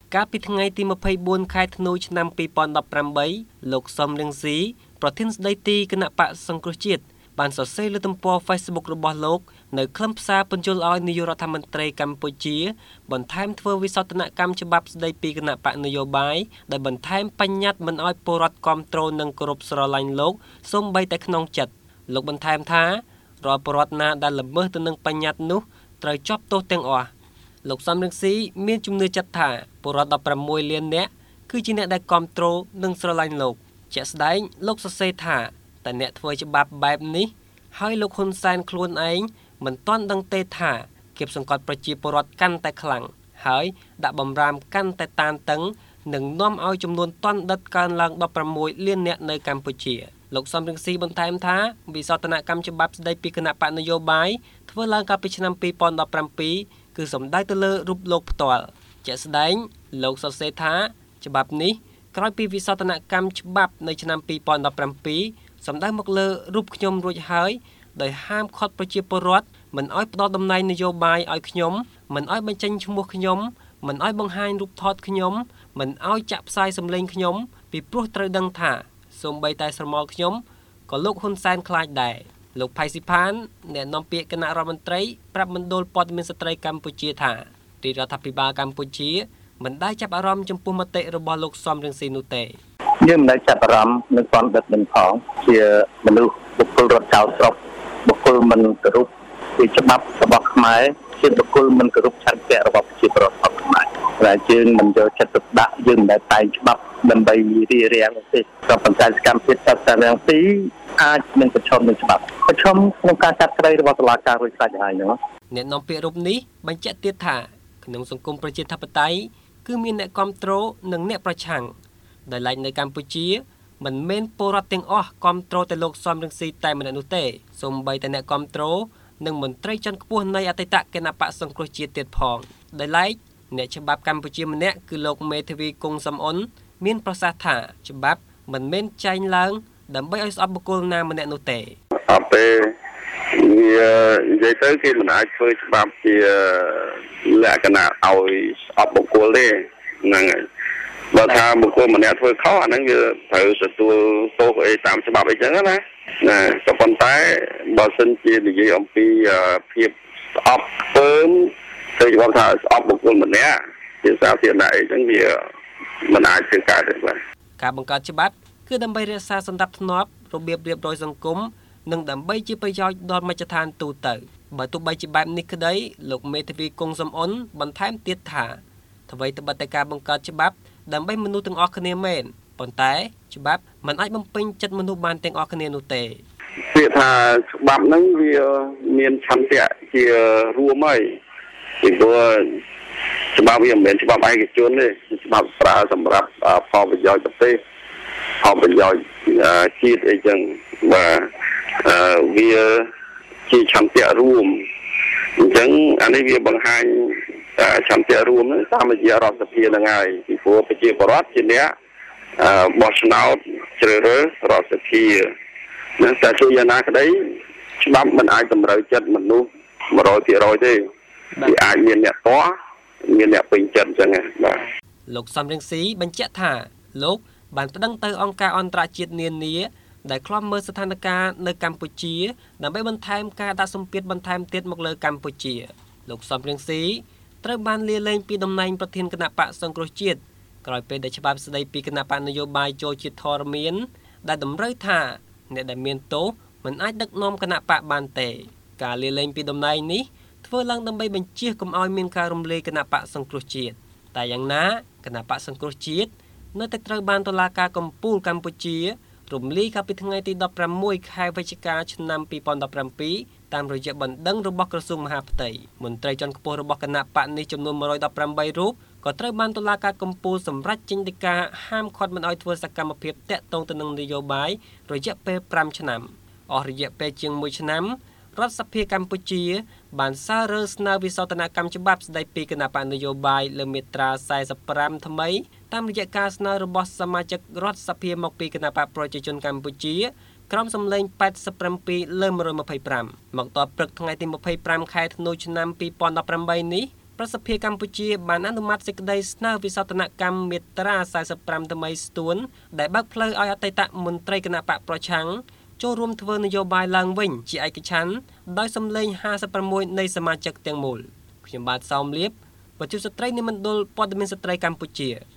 កាលពីថ្ងៃទី24ខែធ្នូឆ្នាំ2018លោកសំរងស៊ីប្រធានស្ដីទីគណៈបកសង្គ្រោះជាតិបានសរសេរលើទំព័រ Facebook របស់លោកនៅខ្លឹមសារពន្យល់ឲ្យនាយករដ្ឋមន្ត្រីកម្ពុជាបន្ថែមធ្វើវិសោធនកម្មច្បាប់ស្ដីពីគណៈបកនយោបាយដែលបន្ថែមបញ្ញត្តិមិនឲ្យពលរដ្ឋគ្រប់គ្រងនិងគោរពស្រឡាញ់លោកសូម្បីតែក្នុងចិត្តលោកបន្ថែមថារាល់ពលរដ្ឋណាដែលល្មើសទៅនឹងបញ្ញត្តិនោះត្រូវជាប់ទោសទាំងអស់លោកសំរងស៊ីមានជំនឿចិត្តថាពលរដ្ឋ16លាននាក់គឺជាអ្នកដែលគ្រប់គ្រងនិងស្រឡាញ់លោកជាក់ស្ដែងលោកសរសេរថាតែអ្នកធ្វើច្បាប់បែបនេះហើយលោកហ៊ុនសែនខ្លួនឯងមិនទាន់ដឹងទេថាគៀបសង្កត់ប្រជាពលរដ្ឋកាន់តែខ្លាំងហើយដាក់បំរាមកាន់តែតានតឹងនិងនាំឲ្យចំនួនទណ្ឌិតកើនឡើង16លាននាក់នៅកម្ពុជាលោកសំរងស៊ីបន្ថែមថាវិសោធនកម្មច្បាប់ស្ដីពីគណៈបកនយោបាយធ្វើឡើងកាលពីឆ្នាំ2017គឺសំដៅទៅលើរូបលោកផ្ទាល់ជាក់ស្ដែងលោកសរសេរថាច្បាប់នេះក្រោយពីវិសោធនកម្មច្បាប់នៅឆ្នាំ2017សំដៅមកលើរូបខ្ញុំរួចហើយដោយហាមឃាត់ប្រជាពលរដ្ឋមិនឲ្យផ្ដល់តំណែងនយោបាយឲ្យខ្ញុំមិនឲ្យបញ្ចេញឈ្មោះខ្ញុំមិនឲ្យបង្ហាញរូបថតខ្ញុំមិនឲ្យចាក់ផ្សាយសម្លេងខ្ញុំពីព្រោះត្រូវដឹងថាសូម្បីតែស្រមោលខ្ញុំក៏លោកហ៊ុនសែនខ្លាចដែរលោកផៃស៊ីផានអ្នកនាំពាក្យគណៈរដ្ឋមន្ត្រីប្រាប់មណ្ឌលព័ត៌មានស្ត្រីកម្ពុជាថារាជរដ្ឋាភិបាលកម្ពុជាមិនដែលចាប់អារម្មណ៍ចំពោះមតិរបស់លោកសំរងស៊ីនោះទេយើងមិនដែលចាប់អារម្មណ៍នឹងសន្តិភាពនឹងផងជាមនុស្សបុគ្គលរត់ចោលស្រុកបុគ្គលមិនគោរពពីច្បាប់របស់ខ្មែរជាបុគ្គលមិនគោរពឆន្ទៈរបស់ប្រជាពលរដ្ឋរបស់ខ្មែរតែយើងមិនយកចិត្តទុកដាក់យើងមិនដែលតែងច្បាប់ដើម្បីរារាំងទេក៏ប៉ុន្តែសកម្មភាពសិក្សាទាំងពីរអាចនឹងប្រឈមនឹងច្បាប់ប្រឈមក្នុងការកាត់ក្តីរបស់តុលាការរួចស្រេចហើយនោះអ្នកនាំពាក្យរូបនេះបញ្ជាក់ទៀតថាក្នុងសង្គមប្រជាធិបតេយ្យគឺមានអ្នកគ្រប់គ្រងនិងអ្នកប្រឆាំងដែលឡែកនៅកម្ពុជាមិនមែនពលរដ្ឋទាំងអស់គ្រប់គ្រងតែលោកសំរងស៊ីតែម្នាក់នោះទេសូម្បីតែអ្នកគ្រប់គ្រងនិងមន្ត្រីជាន់ខ្ពស់នៃអតីតគណៈបកសង្គ្រោះជាតិទៀតផងដែលឡែកអ្នកច្បាប់កម្ពុជាម្នាក់គឺលោកមេធាវីគង់សំអនមានប្រសាសន៍ថាច្បាប់មិនមែនចែងឡើងដើម្បីឲ្យស្អប់បុគ្គលណាម្នាក់នោះទេអត់ទេវានិយាយទៅគេមិនអាចធ្វើច្បាប់ជាលក្ខណៈឲ្យស្អប់បុគ្គលទេហ្នឹងហើយបើថាបុគ្គលម្នាក់ធ្វើខុសអាហ្នឹងវាត្រូវទទួលទោសអីតាមច្បាប់អីចឹងណាក៏ប៉ុន្តែបើសិនជានិយាយអំពីភាពស្អប់ពើមគេគាត់ថាស្អប់បុគ្គលម្នាក់ជាសាធារណៈអីចឹងវាមិនអាចធ្វើការទេបាទការបង្កើតច្បាប់គឺដើម្បីរក្សាសន្តិភាពរបៀបរៀបរយសង្គមនិងដើម្បីជាប្រយោជន៍ដល់មជ្ឈដ្ឋានទូទៅបើទោះបីជាបែបនេះក្តីលោកមេធាវីគង់សំអនបន្ថែមទៀតថាអ្វីត្បិតតែការបង្កើតច្បាប់ដើម្បីមនុស្សទាំងអស់គ្នាមែនប៉ុន្តែច្បាប់មិនអាចបំពេញចិត្តមនុស្សបានទាំងអស់គ្នានោះទេពាក្យថាច្បាប់ហ្នឹងវាមានឆន្ទៈជារួមហើយពីព្រោះច្បាប់វាមិនមែនច្បាប់ឯកជនទេច្បាប់ប្រើសម្រាប់ផលប្រយោជន៍ប្រទេសផលប្រយោជន៍ជាតិអីចឹងបាទវាជាឆន្ទៈរួមអញ្ចឹងអានេះវាបង្ហាញឆន្ទៈរួមហ្នឹងតាមរយៈរដ្ឋសភាហ្នឹងហើយពីព្រោះប្រជាពលរដ្ឋជាអ្នកបោះឆ្នោតជ្រើសរើសរដ្ឋសភានឹងតែជាយ៉ាងណាក្តីច្បាប់មិនអាចតម្រូវចិត្តមនុស្ស 100% ទេវាអាចមានអ្នកតោះមានអ្នកពេញចិត្តអញ្ចឹងបាទលោកសំរងស៊ីបញ្ជាក់ថាលោកបានប្តឹងទៅអង្គការអន្តរជាតិនានាដែលឃ្លាំមើលស្ថានភាពនៅកម្ពុជាដើម្បីបន្ថែមការដាក់សម្ពាធបន្ថែមទៀតមកលើកម្ពុជាលោកសំរងស៊ីត្រូវបានលាលែងពីតំណែងប្រធានគណៈបកសង្គ្រោះជាតិក្រោយពេលដែលច្បាប់ស្តីពីគណៈបកនយោបាយចូលជាធរមានដែលតម្រូវថាអ្នកដែលមានទោសមិនអាចដឹកនាំគណៈបកបានទេការលាលែងពីតំណែងនេះធ្វើឡើងដើម្បីបញ្ជៀសកុំឲ្យមានការរំលាយគណៈបកសង្គ្រោះជាតិតែយ៉ាងណាគណៈបកសង្គ្រោះជាតិនៅតែត្រូវបានតុលាការកំពូលកម្ពុជារំលាយកាលពីថ្ងៃទី16ខែវិច្ឆិកាឆ្នាំ2017តាមរយៈបណ្ដឹងរបស់ក្រសួងមហាផ្ទៃមន្ត្រីជាន់ខ្ពស់របស់គណៈបកនេះចំនួន118រូបក៏ត្រូវបានតុលាការកំពូលសម្រេចចេញដីកាហាមឃាត់មិនឲ្យធ្វើសកម្មភាពតាក់ទងទៅនឹងនយោបាយរយៈពេល5ឆ្នាំអស់រយៈពេលជាង1ឆ្នាំរដ្ឋសភាកម្ពុជាបានសាររើស្នើវិសោធនកម្មច្បាប់ស្តីពីគណៈបកនយោបាយលើមាត្រា45ថ្មីតាមរយៈការស្នើរបស់សមាជិករដ្ឋសភាមកពីគណៈបកប្រជាជនកម្ពុជាក្រុមសម្លេង87លើ125មកតព្រឹកថ្ងៃទី25ខែធ្នូឆ្នាំ2018នេះប្រសិទ្ធភាពកម្ពុជាបានអនុម័តសេចក្តីស្នើវិសោធនកម្មមាត្រា45ថ្មីស្ទួនដែលបើកផ្លូវឲ្យអតីតមន្ត្រីគណៈបកប្រឆាំងចូលរួមធ្វើនយោបាយឡើងវិញជាឯកច្ឆន្ទដោយសម្លេង56នៃសមាជិកទាំងមូលខ្ញុំបាទសោមលៀបបញ្ជាស្ត្រីនៃមណ្ឌលព័ត៌មានស្ត្រីកម្ពុជា